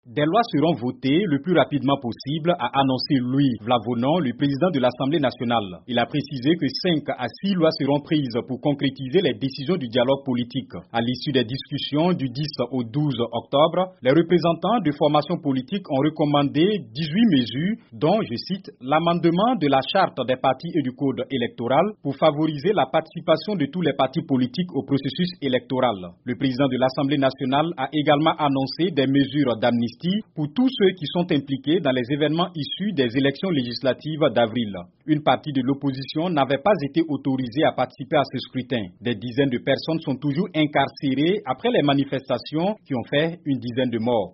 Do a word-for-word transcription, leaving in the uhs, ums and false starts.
Des lois seront votées le plus rapidement possible, a annoncé Louis Vlavonon, le président de l'Assemblée nationale. Il a précisé que cinq à six lois seront prises pour concrétiser les décisions du dialogue politique. À l'issue des discussions du dix au douze octobre, les représentants de formations politiques ont recommandé dix-huit mesures, dont, je cite, l'amendement de la charte des partis et du code électoral pour favoriser la participation de tous les partis politiques au processus électoral. Le président de l'Assemblée nationale a également annoncé des mesures d'amnistie pour tous ceux qui sont impliqués dans les événements issus des élections législatives d'avril. Une partie de l'opposition n'avait pas été autorisée à participer à ce scrutin. Des dizaines de personnes sont toujours incarcérées après les manifestations qui ont fait une dizaine de morts.